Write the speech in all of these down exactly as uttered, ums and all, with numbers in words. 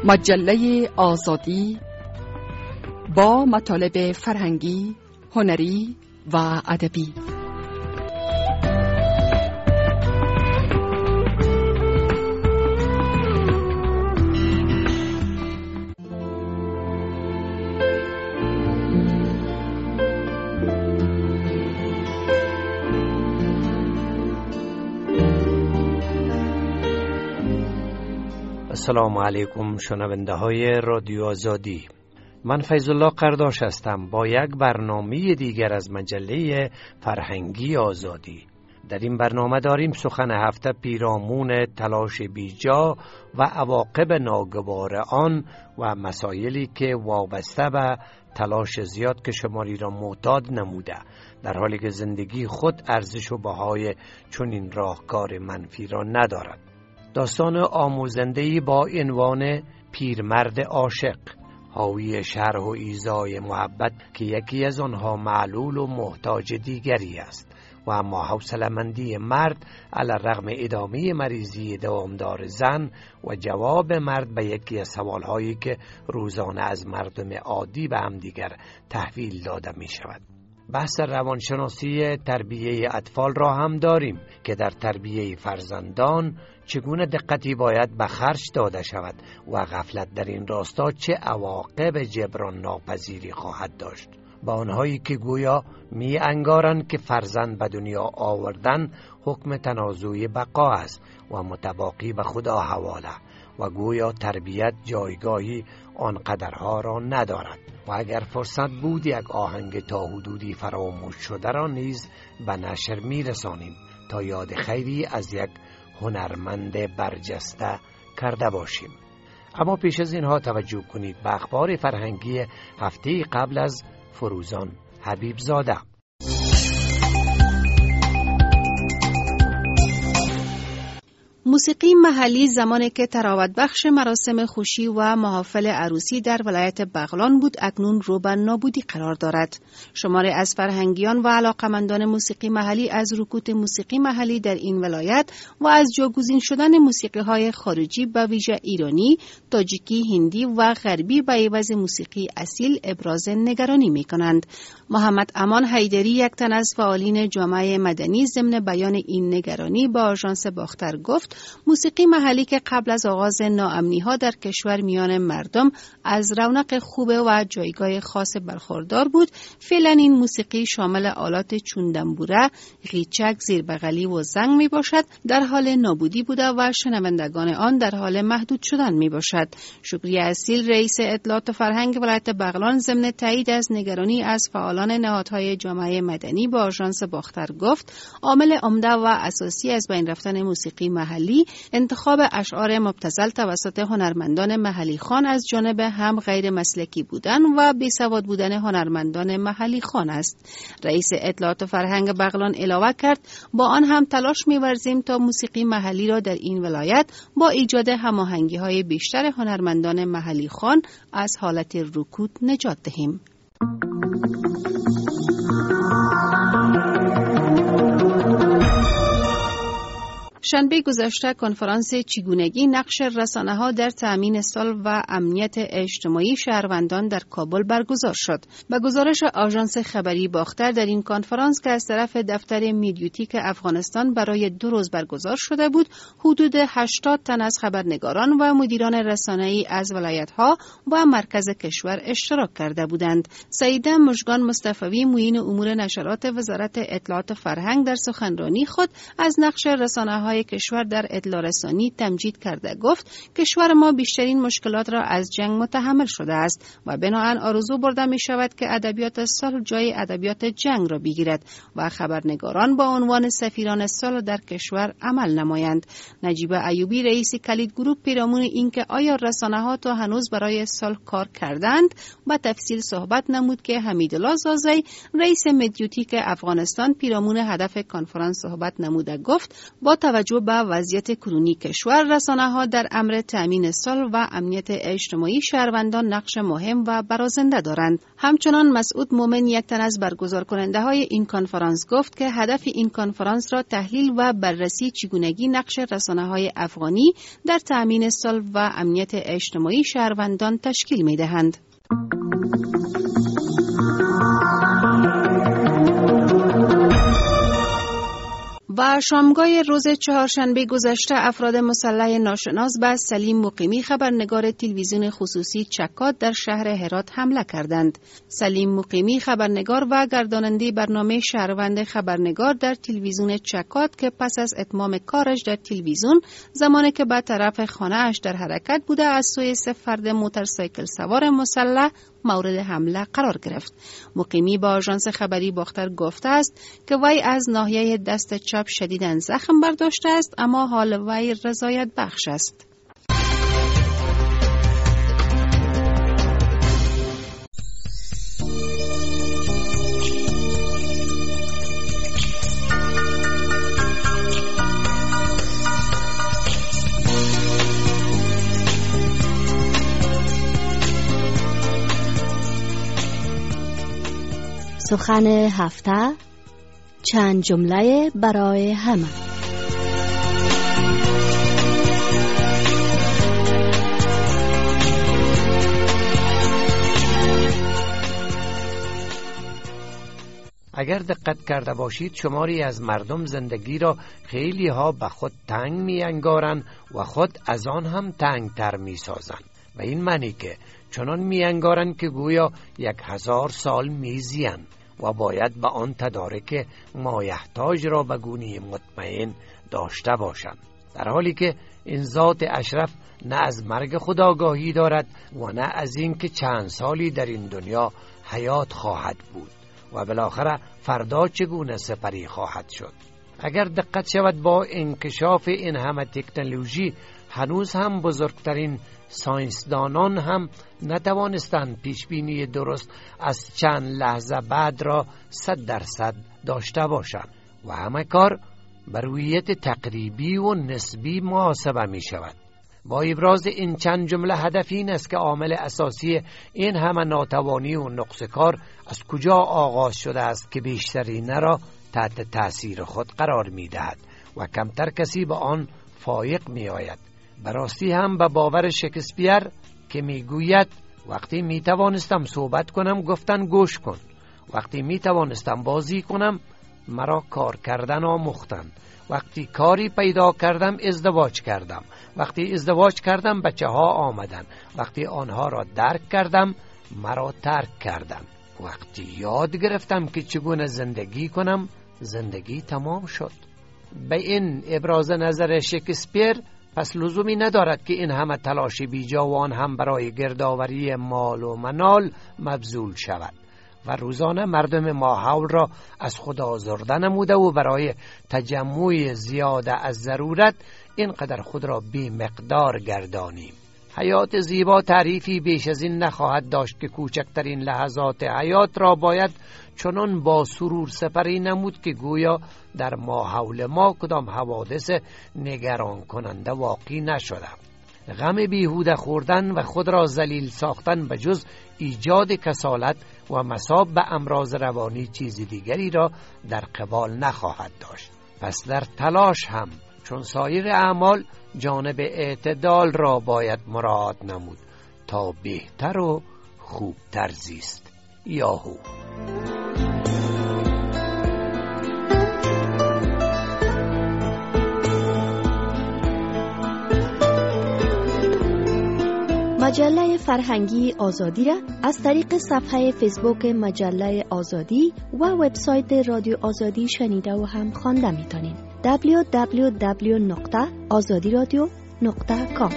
مجله آزادی با مطالب فرهنگی، هنری و ادبی. السلام علیکم شنونده های رادیو آزادی. من فیض الله قرداش هستم با یک برنامه دیگر از مجله فرهنگی آزادی. در این برنامه داریم سخن هفته پیرامون تلاش بیجا و عواقب ناگوار آن و مسائلی که وابسته به تلاش زیاد که شماری را معتاد نموده، در حالی که زندگی خود ارزش و بهای چنین راهکار منفی را ندارد. داستان آموزنده‌ای با عنوان پیرمرد عاشق، حاوی شرح و ایذای محبت که یکی از آنها معلول و محتاج دیگری است و اما حوصله‌مندی مرد علی رغم ادامه مریضی دوامدار زن و جواب مرد به یکی از سوالهایی که روزانه از مردم عادی به همدیگر تحویل داده می شود. بحث روانشناسی تربیه اطفال را هم داریم که در تربیه فرزندان چگونه دقتی باید به خرج داده شود و غفلت در این راستا چه عواقب جبران ناپذیری خواهد داشت. با آنهایی که گویا می انگارند که فرزند به دنیا آوردن حکم تنازعی بقا است و متباقی به خدا حواله و گویا تربیت جایگاهی آنقدرها را ندارد و اگر فرصت بود یک آهنگ تا حدودی فراموش شده را نیز به نشر می رسانیم تا یاد خیری از یک هنرمند برجسته کرده باشیم. اما پیش از اینها توجه کنید به اخبار فرهنگی هفته قبل از فروزان حبیب زاده. موسیقی محلی زمانی که تراوت بخش مراسم خوشی و محافل عروسی در ولایت بغلان بود اکنون رو به نابودی قرار دارد. شماری از فرهنگیان و علاقمندان موسیقی محلی از رکود موسیقی محلی در این ولایت و از جاگزین شدن موسیقی های خارجی به ویژه ایرانی، تاجیکی، هندی و غربی به عوض موسیقی اصیل ابراز نگرانی می کنند. محمد امان حیدری، یک تن از فعالین جامعه مدنی، ضمن بیان این نگرانی با آژانس باختر گفت موسیقی محلی که قبل از آغاز ناامنی‌ها در کشور میان مردم از رونق خوب و جایگاه خاص برخوردار بود، فعلا این موسیقی شامل آلات چون دنبوره، قیچک، زیربغلی و زنگ می باشد در حال نابودی بوده و شنوندگان آن در حال محدود شدن می باشد. شکری اصیل، رئیس اطلاعات و فرهنگ ولایت بغلان، ضمن تایید از نگرانی از فعالان نهادهای جامعه مدنی با آژانس باختر گفت عامل عمده و اساسی از بین رفتن موسیقی محلی انتخاب اشعار مبتذل توسط هنرمندان محلی خوان از جانب هم غیر مسلکی بودن و بیسواد بودن هنرمندان محلی خوان است. رئیس اطلاعات و فرهنگ بغلان علاوه کرد با آن هم تلاش می‌ورزیم تا موسیقی محلی را در این ولایت با ایجاد هماهنگی‌های بیشتر هنرمندان محلی خوان از حالت رکود نجات دهیم. شنبه گذشته کنفرانس چگونگی نقش رسانه‌ها در تأمین صلح و امنیت اجتماعی شهروندان در کابل برگزار شد. به گزارش آژانس خبری باختر در این کنفرانس که از طرف دفتر میدیوتیک افغانستان برای دو روز برگزار شده بود، حدود هشتاد تن از خبرنگاران و مدیران رسانه‌ای از ولایت‌ها و مرکز کشور اشتراک کرده بودند. سعیده مژگان مصطفی، معین امور نشرات وزارت اطلاعات و فرهنگ، در سخنرانی خود از نقش رسانه‌های کشور در اطلاع رسانی تمجید کرده گفت کشور ما بیشترین مشکلات را از جنگ متحمل شده است و بنابراین آرزو برده می شود که ادبیات صلح جای ادبیات جنگ را بگیرد و خبرنگاران با عنوان سفیران صلح در کشور عمل نمایند. نجیب ایوبی، رئیس کلید گروپ، پیرامون اینکه آیا رسانه‌ها تا هنوز برای صلح کار کردند با تفصیل صحبت نمود که حمیدالله زازی، رئیس مدیوتیک افغانستان، پیرامون هدف کنفرانس صحبت نموده گفت با توجه توجه به وضعیت کنونی کشور، رسانه‌ها در امر تأمین صلح و امنیت اجتماعی شهروندان نقش مهم و برازنده دارند. همچنان مسعود مومن، یک تن از برگزار کننده های این کنفرانس، گفت که هدف این کنفرانس را تحلیل و بررسی چگونگی نقش رسانه‌های افغانی در تأمین صلح و امنیت اجتماعی شهروندان تشکیل می‌دهند. و شامگاه روز چهارشنبه گذشته افراد مسلح ناشناس به سلیم مقیمی، خبرنگار تلویزیون خصوصی چکاد در شهر هرات حمله کردند. سلیم مقیمی، خبرنگار و گرداننده برنامه شهروند خبرنگار در تلویزیون چکاد که پس از اتمام کارش در تلویزیون زمانی که به طرف خانه اش در حرکت بوده از سوی سه فرد موتورسایکل سوار مسلح مورد حمله قرار گرفت. مقیمی با آژانس خبری باختر گفته است که وی از ناحیه دست چپ شدیداً زخم برداشته است، اما حال وی رضایت بخش است. سخن هفته، چند جمله برای همه. اگر دقت کرده باشید شماری از مردم زندگی را خیلی ها به خود تنگ می انگارن و خود از آن هم تنگ تر می سازن و این معنی که چنان می انگارن که گویا یک هزار سال می زین و باید به آن تدارک مایحتاج را به گونه مطمئن داشته باشند، در حالی که این ذات اشرف نه از مرگ خود آگاهی دارد و نه از این که چند سالی در این دنیا حیات خواهد بود و بالاخره فردا چگونه سپری خواهد شد. اگر دقت شود با انکشاف این همه تکنولوژی هنوز هم بزرگترین ساینسدانان هم نتوانستند پیشبینی درست از چند لحظه بعد را صد درصد داشته باشند و همه کار بر رویت تقریبی و نسبی محاسبه می شود. با ابراز این چند جمله هدف این است که عامل اساسی این همه ناتوانی و نقص کار از کجا آغاز شده است که بیشترین را تحت تأثیر خود قرار می دهد و کمتر کسی به آن فایق می آید. براستی هم به باور شکسپیر که می گوید وقتی می توانستم صحبت کنم گفتن گوش کن، وقتی می توانستم بازی کنم مرا کار کردن آموختند، وقتی کاری پیدا کردم ازدواج کردم، وقتی ازدواج کردم بچه ها آمدن، وقتی آنها را درک کردم مرا ترک کردم، وقتی یاد گرفتم که چگونه زندگی کنم زندگی تمام شد. به این ابراز نظر شکسپیر پس لزومی ندارد که این همه تلاش بیجا و آن هم برای گردآوری مال و منال مبذول شود و روزانه مردم ماحول را از خود آزرده نموده و برای تجمع زیاده از ضرورت اینقدر خود را بی مقدار گردانیم. حیات زیبا تعریفی بیش از این نخواهد داشت که کوچکترین لحظات حیات را باید چنان با سرور سپری نمود که گویا در ماحول ما کدام حوادث نگران کننده واقع نشده. غم بیهوده خوردن و خود را ذلیل ساختن به جز ایجاد کسالت و مصاب به امراض روانی چیز دیگری را در قبال نخواهد داشت. پس در تلاش هم چون سایر اعمال جانب اعتدال را باید مراعات نمود تا بهتر و خوبتر زیست. یاهو. مجله فرهنگی آزادی را از طریق صفحه فیسبوک مجله آزادی و وبسایت رادیو آزادی شنیده و هم خوانده میتونید. دبلیو دبلیو دبلیو نقطه آزادی رادیو نقطه کام.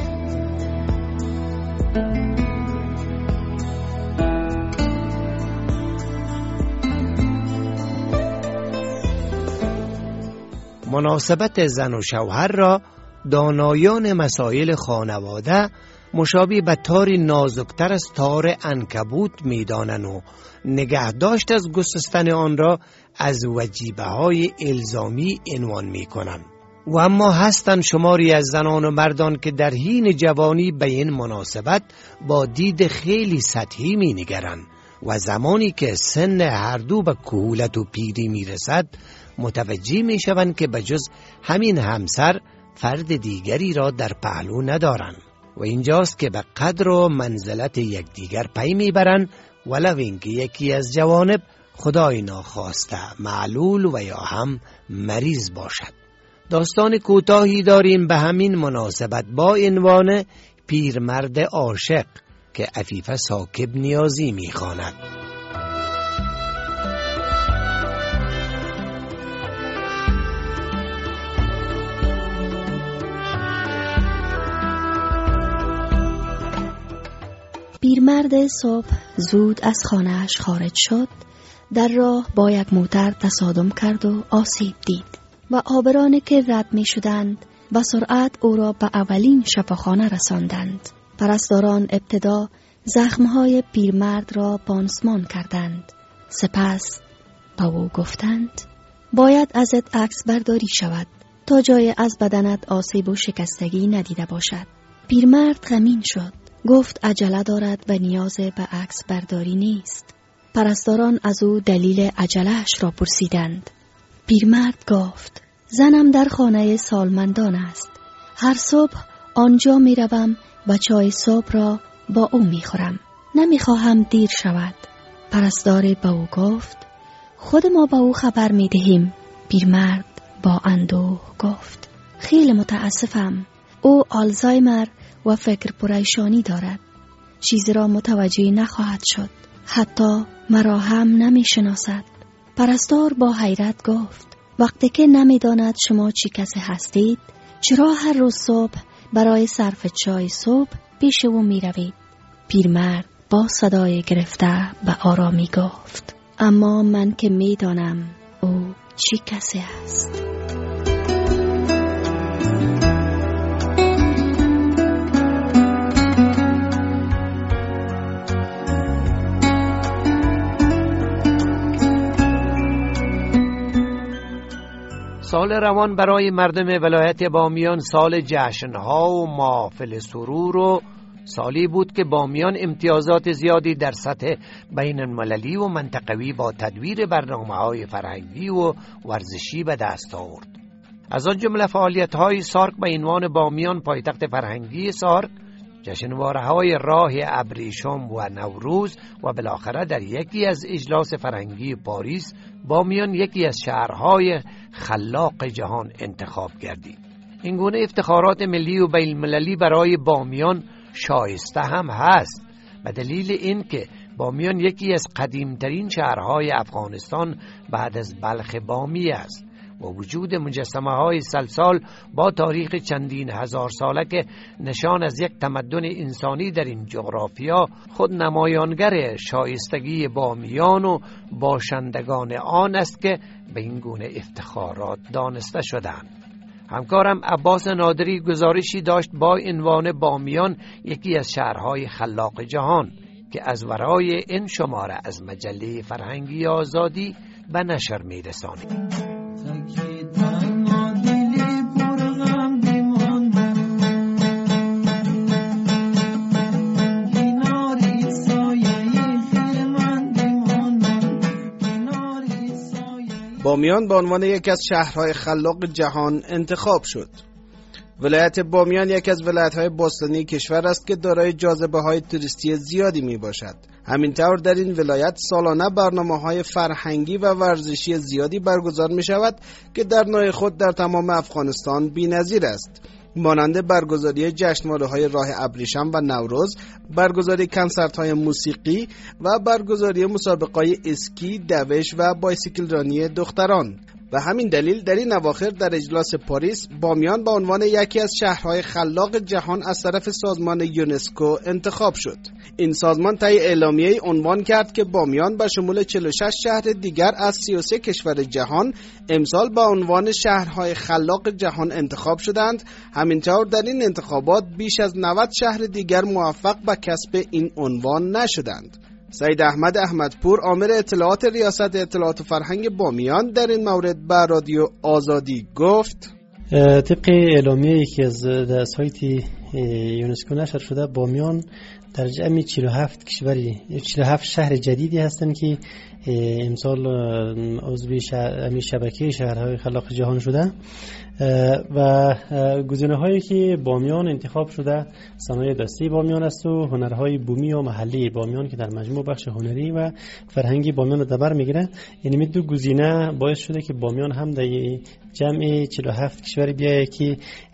مناسبت زن و شوهر را دانایان مسائل خانواده مشابه به تاری نازکتر از تار عنکبوت می‌دانند و نگهداشت از گسستن آن را از وجیبه‌های الزامی عنوان می‌کنند. و اما هستند شماری از زنان و مردان که در حین جوانی به این مناسبت با دید خیلی سطحی می نگرند و زمانی که سن هر دو به کهولت و پیری می رسد متوجه می شوند که بجز همین همسر فرد دیگری را در پهلو ندارند و اینجاست که به قدر و منزلت یکدیگر پی می برند ولو اینکه یکی از جوانب خدای ناخواسته معلول و یا هم مریض باشد. داستان کوتاهی داریم به همین مناسبت با عنوان پیرمرد عاشق که عفیفه ساکب نیازی می‌خواند. پیرمرد صبح زود از خانه‌اش خارج شد. در راه با یک موتر تصادم کرد و آسیب دید و آبرانی که رد می شدند با سرعت او را به اولین شفاخانه رساندند. پرستاران ابتدا زخمهای پیرمرد را پانسمان کردند. سپس به او گفتند باید ازت عکس برداری شود تا جای از بدنت آسیب و شکستگی ندیده باشد. پیرمرد غمگین شد. گفت عجله دارد و نیاز به عکس برداری نیست. پرستاران از او دلیل عجله‌اش را پرسیدند. پیرمرد گفت زنم در خانه سالمندان است. هر صبح آنجا می روم و چای صبح را با او می خورم. نمی خواهم دیر شود. پرستار به او گفت خود ما با او خبر می دهیم. پیرمرد با اندوه گفت خیلی متاسفم. او آلزایمر و فکر پریشانی دارد. چیزی را متوجه نخواهد شد. حتی مرا هم نمی شناسد. پرستار با حیرت گفت وقتی که نمی داند شما چی کسی هستید چرا هر روز صبح برای صرف چای صبح پیش او می روید؟ پیرمرد با صدای گرفته به آرامی گفت اما من که می دانم او چی کسی است. سال روان برای مردم ولایت بامیان سال جشنها و محافل سرور و سالی بود که بامیان امتیازات زیادی در سطح بین المللی و منطقوی با تدویر برنامه‌های فرهنگی و ورزشی به دست آورد. از آن جمله فعالیت‌های سارک به عنوان بامیان پایتخت فرهنگی سارک، جشنواره‌های راه ابریشم و نوروز و بالاخره در یکی از اجلاس فرهنگی پاریس بامیان یکی از شهرهای خلاق جهان انتخاب گردید. این گونه افتخارات ملی و بین المللی برای بامیان شایسته هم هست به دلیل اینکه بامیان یکی از قدیمترین شهرهای افغانستان بعد از بلخ بامی است و وجود مجسمه های سلسال با تاریخ چندین هزار ساله که نشان از یک تمدن انسانی در این جغرافیا خود نمایانگر شایستگی بامیان و باشندگان آن است که به این گونه افتخارات دانسته شدند. همکارم عباس نادری گزارشی داشت با عنوان بامیان یکی از شهرهای خلاق جهان که از ورای این شماره از مجله فرهنگی آزادی به نشر می‌رسانیم. بامیان به عنوان یکی از شهرهای خلاق جهان انتخاب شد. ولایت بامیان یکی از ولایت‌های باستانی کشور است که دارای جاذبه‌های توریستی زیادی میباشد. همینطور در این ولایت سالانه برنامه‌های فرهنگی و ورزشی زیادی برگزار می‌شود که در نوع خود در تمام افغانستان بی‌نظیر است. مانند برگزاری جشنواره‌های راه ابریشم و نوروز، برگزاری کنسرت‌های موسیقی و برگزاری مسابقه‌های اسکی، دوش و بایسیکل رانی دختران. و همین دلیل در این اواخر در اجلاس پاریس بامیان به عنوان یکی از شهرهای خلاق جهان از طرف سازمان یونسکو انتخاب شد. این سازمان طی اعلامیه‌ای عنوان کرد که بامیان به شمول چهل و شش شهر دیگر از سی و سه کشور جهان امسال به عنوان شهرهای خلاق جهان انتخاب شدند. همینطور در این انتخابات بیش از نود شهر دیگر موفق به کسب این عنوان نشدند. سید احمد احمدپور آمر اطلاعات ریاست اطلاعات و فرهنگ بامیان در این مورد به رادیو آزادی گفت: طبق اعلامیه‌ای که از سایت یونسکو نشر شده، بامیان در جمع چهل و هفت کشوری چهل و هفت شهر جدیدی هستند که امسال عضو شبکه شهرهای خلاق جهان شده و گزینه‌هایی که بامیان انتخاب شده صنایع دستی بامیان است و هنرهای بومی و محلی بامیان که در مجموع بخش هنری و فرهنگی بامیان رو در بر میگیره. یعنی می دو گزینه باعث شده که بامیان هم در جمع چهل و هفت کشور بیایه که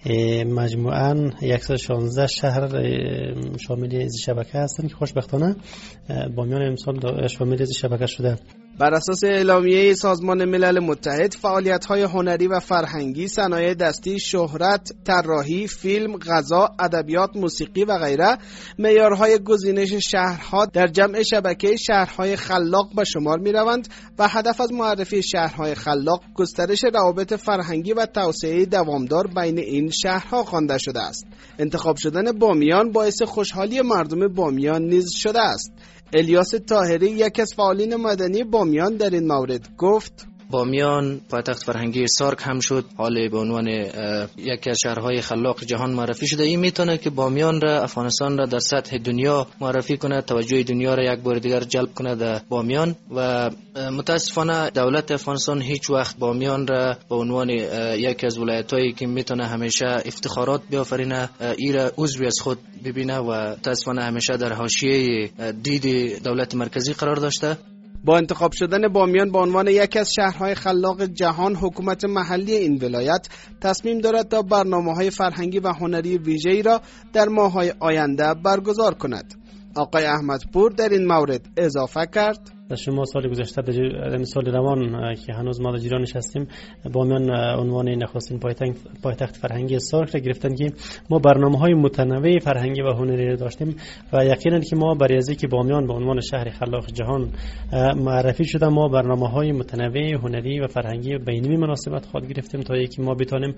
مجموعاً صد و شانزده شهر شامل از شبکه هستند که خوشبختانه بامیان امسال شامل از شبکه شده. بر اساس اعلامیه سازمان ملل متحد، فعالیت‌های هنری و فرهنگی، صنایع دستی، شهرت، طراحی، فیلم، غذا، ادبیات، موسیقی و غیره معیارهای گزینش شهرها در جمع شبکه شهرهای خلاق به شمار می‌روند و هدف از معرفی شهرهای خلاق گسترش روابط فرهنگی و توسعه دوامدار بین این شهرها خوانده شده است. انتخاب شدن بامیان باعث خوشحالی مردم بامیان نیز شده است. الیاس طاهری، یک از فعالین مدنی بامیان، در این مورد گفت: بامیان پایتخت فرهنگی سارک هم شد، حالا به عنوان یکی از شهرهای خلاق جهان معرفی شده. این میتونه که بامیان را، افغانستان را در سطح دنیا معرفی کنه، توجه دنیا را یک بار دیگر جلب کنه در بامیان. و متاسفانه دولت افغانستان هیچ وقت بامیان را به عنوان یکی از ولایت‌هایی که میتونه همیشه افتخارات بیافرینه ای را عضوی از خود ببینه و متاسفانه همیشه در حاشیه دید دولت مرکزی قرار داشته. با انتخاب شدن بامیان به عنوان یکی از شهرهای خلاق جهان، حکومت محلی این ولایت تصمیم دارد تا برنامه‌های فرهنگی و هنری ویژه‌ای را در ماه‌های آینده برگزار کند. آقای احمدپور در این مورد اضافه کرد: شما سال گذشته در سال روان که هنوز ما در جیرانش هستیم، بامیان عنوان نخستین پایتخت پایتخت فرهنگی سارک را گرفتن که ما برنامه‌های متنوع فرهنگی و هنری را داشتیم و یقینا که ما برای از اینکه بامیان به عنوان شهر خلاق جهان معرفی شده، ما برنامه‌های متنوع هنری و فرهنگی بین‌المللی مناسبت خود گرفتیم تا اینکه ما بتونیم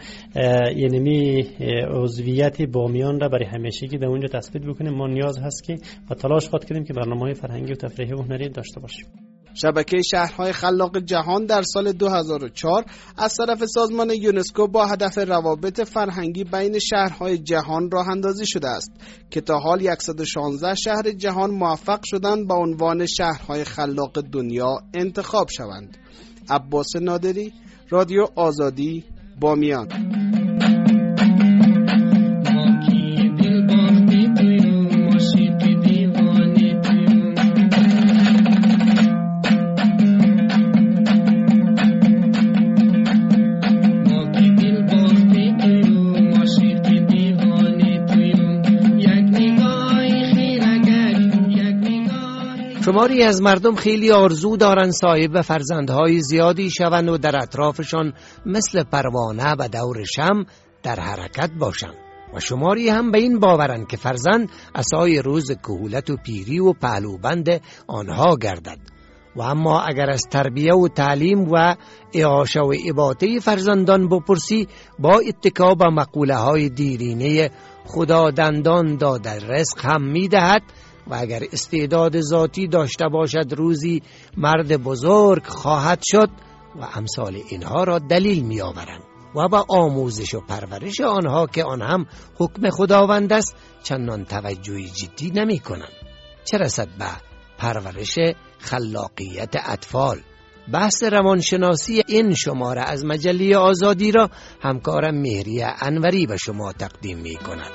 یعنی عضویت بامیان را برای همیشگی در اونجا تثبیت بکنیم. ما نیاز هست که و تلاش خود کنیم که برنامه‌های فرهنگی و تفریحی و هنری داشته باشیم. شبکه شهرهای خلاق جهان در سال دو هزار و چهار از طرف سازمان یونسکو با هدف روابط فرهنگی بین شهرهای جهان راه اندازی شده است که تا حال صد و شانزده شهر جهان موفق شدند به عنوان شهرهای خلاق دنیا انتخاب شوند. عباس نادری، رادیو آزادی، بامیان. شماری از مردم خیلی آرزو دارن صاحب فرزندهای زیادی شوند و در اطرافشان مثل پروانه و دور شمع در حرکت باشند و شماری هم به این باورند که فرزند عصای روز کهولت و پیری و پهلوبند آنها گردد. و اما اگر از تربیه و تعلیم و اعاشه و اباطه فرزندان بپرسی، با اتکا به مقوله های دیرینه خدا دندان داده رزق هم میدهد و اگر استعداد ذاتی داشته باشد روزی مرد بزرگ خواهد شد و امثال اینها را دلیل می آورند و با آموزش و پرورش آنها که آن هم حکم خداوند است چندان توجهی جدی نمی کنند. چه رسد به پرورش خلاقیت اطفال؟ بحث روانشناسی این شماره از مجله آزادی را همکارم مهریه انوری به شما تقدیم می کند.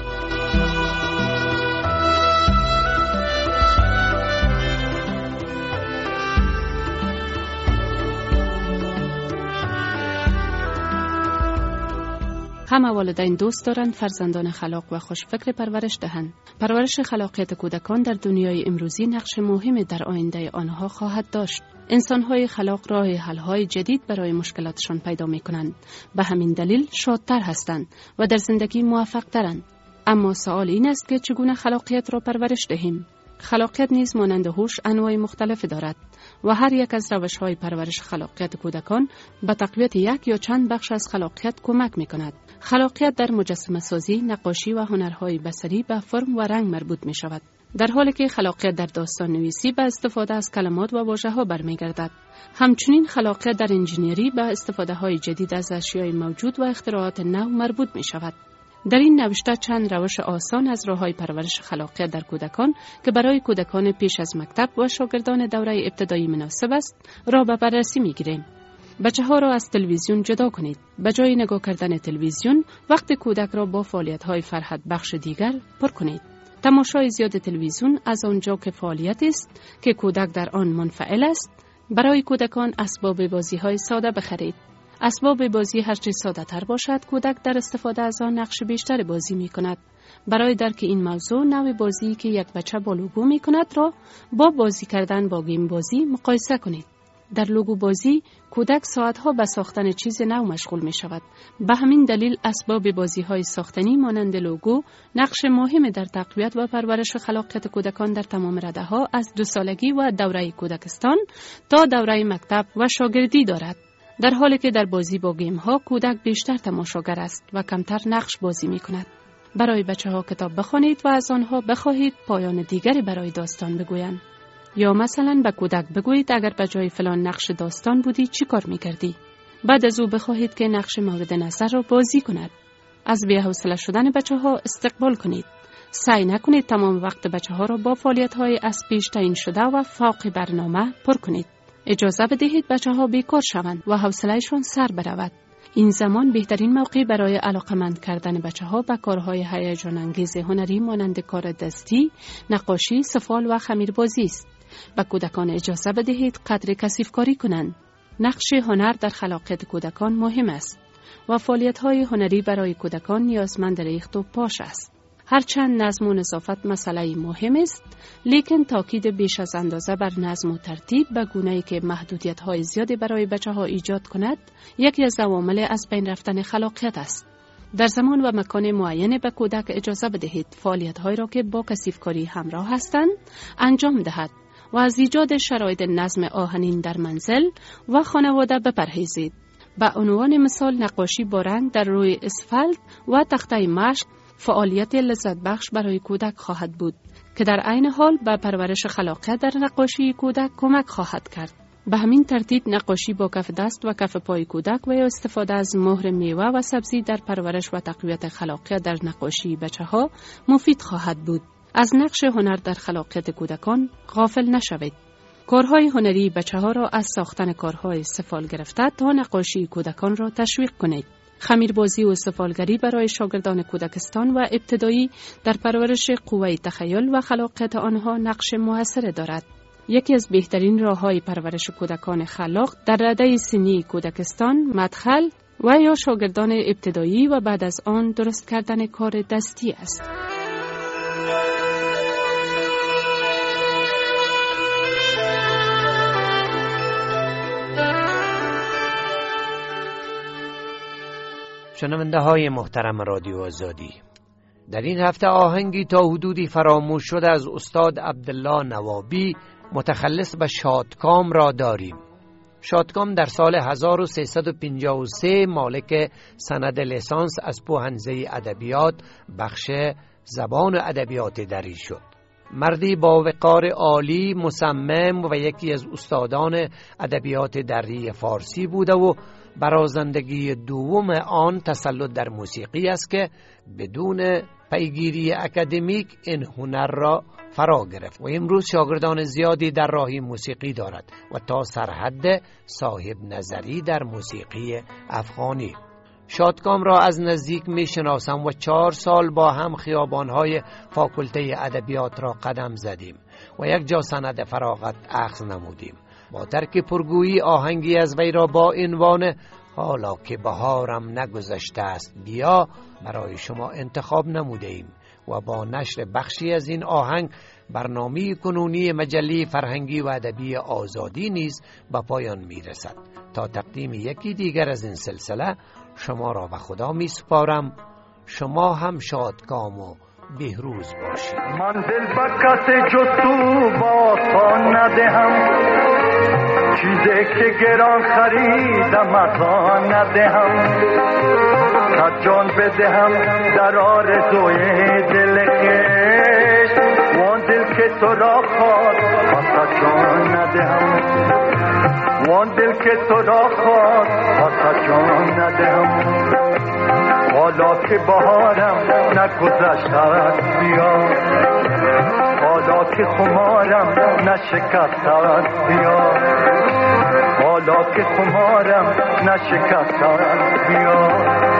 همه والدین دوست دارند فرزندان خلاق و خوشفکر پرورش دهند. پرورش خلاقیت کودکان در دنیای امروزی نقش مهمی در آینده آنها خواهد داشت. انسان‌های خلاق راه حل‌های جدید برای مشکلاتشان پیدا می‌کنند. به همین دلیل شادتر هستند و در زندگی موفق‌ترند. اما سوال این است که چگونه خلاقیت را پرورش دهیم؟ خلاقیت نیز مانند هوش انواع مختلفی دارد و هر یک از روش‌های پرورش خلاقیت کودکان به تقویت یک یا چند بخش از خلاقیت کمک می‌کند. خلاقیت در مجسمه سازی، نقاشی و هنرهای بصری به فرم و رنگ مربوط می شود. در حالی که خلاقیت در داستان نویسی به استفاده از کلمات و واژه‌ها برمیگردد. همچنین خلاقیت در انجینیری به استفاده های جدید از اشیاء موجود و اختراعات نو مربوط می شود. در این نوشته چند روش آسان از راه‌های پرورش خلاقیت در کودکان که برای کودکان پیش از مکتب و شاگردان دوره ابتدایی مناسب است را به بررسی می‌گیریم. بچه‌ها را از تلویزیون جدا کنید. به جای نگاه کردن تلویزیون، وقت کودک را با فعالیت‌های فرحت بخش دیگر پر کنید. تماشای زیاد تلویزیون از آنجا که فعالیت است که کودک در آن منفعل است، برای کودکان اسباب بازی‌های ساده بخرید. اسباب بازی هرچه ساده تر باشد، کودک در استفاده از آن نقش بیشتر بازی می کند. برای درک این موضوع، نوع بازی که یک بچه با لوگو می کند را با بازی کردن با گیم بازی مقایسه کنید. در لوگو بازی، کودک ساعتها به ساختن چیز نو مشغول می شود. به همین دلیل اسباب بازی های ساختنی مانند لوگو نقش مهمی در تقویت و پرورش خلاقیت کودکان در تمام رده ها از دو سالگی و دوره کودکستان تا دوره مکتب و شاگردی دارد. در حالی که در بازی با گیم ها کودک بیشتر تماشاگر است و کمتر نقش بازی می کند. برای بچه ها کتاب بخوانید و از آنها بخواهید پایان دیگری برای داستان بگویند. یا مثلا به کودک بگویید اگر به جای فلان نقش داستان بودی چی کار می کردی؟ بعد از او بخواهید که نقش مورد نظر را بازی کند. از بی‌حوصله شدن بچه ها استقبال کنید. سعی نکنید تمام وقت بچه ها را با فعالیت های از پیش تعیین شده و فوق برنامه پر کنید. اجازه بدهید بچه ها بیکار شوند و حوصله‌شان سر برود. این زمان بهترین موقع برای علاقمند کردن بچه ها به کارهای هیجان انگیز هنری مانند کار دستی، نقاشی، سفال و خمیربازی است. به کودکان اجازه بدهید قدر کثیف‌کاری کنند. نقش هنر در خلاقیت کودکان مهم است و فعالیت‌های هنری برای کودکان نیازمند ریخت و پاش است. هرچند نظم و نظافت مسئله مهم است، لیکن تاکید بیش از اندازه بر نظم و ترتیب به گونه‌ای که محدودیت‌های زیادی برای بچه‌ها ایجاد کند، یکی از عوامل از بین رفتن خلاقیت است. در زمان و مکان معین به کودک اجازه بدهید فعالیت‌هایی را که با کثیف‌کاری همراه هستند انجام دهد و از ایجاد شرایط نظم آهنین در منزل و خانواده بپرهیزید. به عنوان مثال نقاشی با رنگ در روی اسفالت و تخته مشق فعالیت لذت بخش برای کودک خواهد بود که در عین حال به پرورش خلاقیت در نقاشی کودک کمک خواهد کرد. به همین ترتیب نقاشی با کف دست و کف پای کودک و استفاده از مهر میوه و سبزی در پرورش و تقویت خلاقیت در نقاشی بچه‌ها مفید خواهد بود. از نقش هنر در خلاقیت کودکان غافل نشوید. کارهای هنری بچه‌ها را از ساختن کارهای سفال گرفته تا نقاشی کودکان را تشویق کنید. خمیربازی و سفالگری برای شاگردان کودکستان و ابتدایی در پرورش قوه تخیل و خلاقیت آنها نقش موثر دارد. یکی از بهترین راه‌های پرورش کودکان خلاق در رده سنی کودکستان، مدخل و یا شاگردان ابتدایی و بعد از آن درست کردن کار دستی است. شنونده های محترم رادیو آزادی، در این هفته آهنگی تا حدودی فراموش شده از استاد عبدالله نوابی متخلص به شادکام را داریم. شادکام در سال هزار و سیصد و پنجاه و سه مالک سند لیسانس از پوهنزه ادبیات بخش زبان و ادبیات دری شد. مردی با وقار عالی، مصمم و یکی از استادان ادبیات دری فارسی بوده و برازندگی دوم آن تسلط در موسیقی است که بدون پیگیری اکادمیک این هنر را فرا گرفت و امروز شاگردان زیادی در راه موسیقی دارد و تا سرحد صاحب نظری در موسیقی افغانی. شادکام را از نزدیک می شناسم و چهار سال با هم خیابانهای فاکولته ادبیات را قدم زدیم و یک جا سند فراغت اخذ نمودیم. با ترک پرگویی آهنگی از وی را با عنوان حالا که بهارم نگذشته است بیا برای شما انتخاب نموده ایم و با نشر بخشی از این آهنگ برنامه کنونی مجله فرهنگی و ادبی آزادی نیز به پایان می رسد. تا تقدیم یکی دیگر از این سلسله شما را به خدا می سپارم. شما هم شادکام و بهروز باشید. من دل به کس جز تو با تا ندهم، چیزی که گران خریدم عطا ندهم، تا جان بدهم در آرزوی دل کش، وان دل که تو را خواست واسه جان ندهم، وان دل که تو را خواست واسه جان ندهم. حالا که بهارم نگذشته است بیا، حالا که خمارم نشکسته است بیا، حالا که خمارم نشکسته است بیا.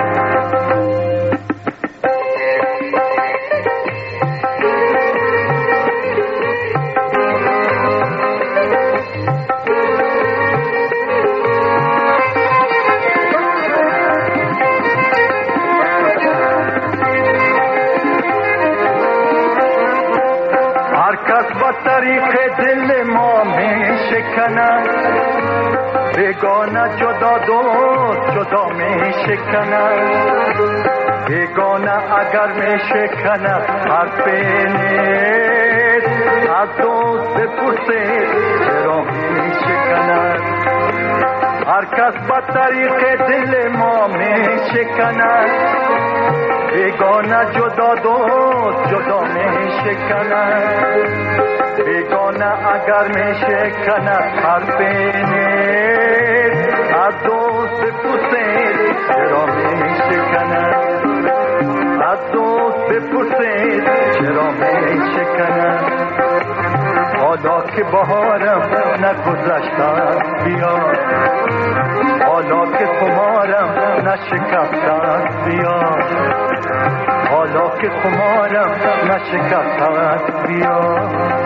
طریق دل ما می شکنند، بیگانه جدا دوست جدا می شکنند، بیگانه اگر می شکند حرف نیست، از دوست بپرسید چرا می شکند. هر کس به طریق دل ما می شکند، بیگانه جدا دوست جدا می شکند، بیگانه اگر می شکند حرف نیست، از دوست بپرسید چرا می شکند، از دوست بپرسید چرا می شکند. حالا که بهارم نگذشته است بیا، حالا که خمارم نشکسته است بیا، حالا که خمارم نشکسته است بیا.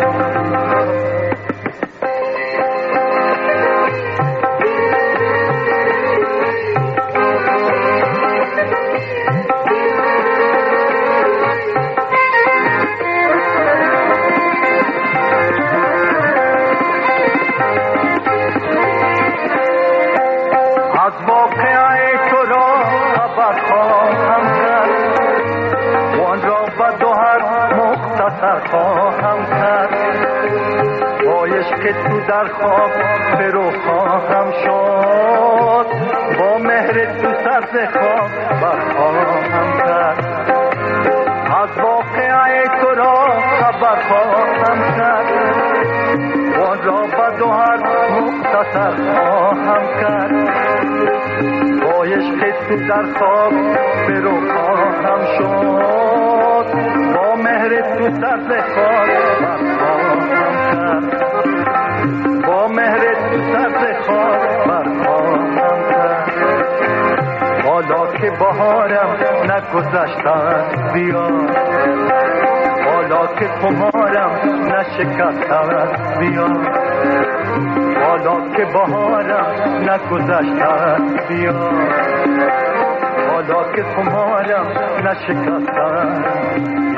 از واقعه تو را خبر خواهم کرد، وان را به دو هر مختصر خواهم کرد. با عشق تو در خواب فرو خواهم شد، با مهر تو سر ز خواب برخواهم کرد. از واقعه تو را خبر خواهم کرد، وان را به دو هر مختصر خواهم کرد. با عشق تو در خواب فرو خواهم شد، با مهر تو سر ز خواب برخواهم کرد، با مهر تو سر ز خواب برخواهم کرد. حالا که بهارم نگذشته است بیا، حالا که خمارم نشکسته است بیا، حالا که بهارم نگذشته است بیا، حالا که خمارم نشکسته است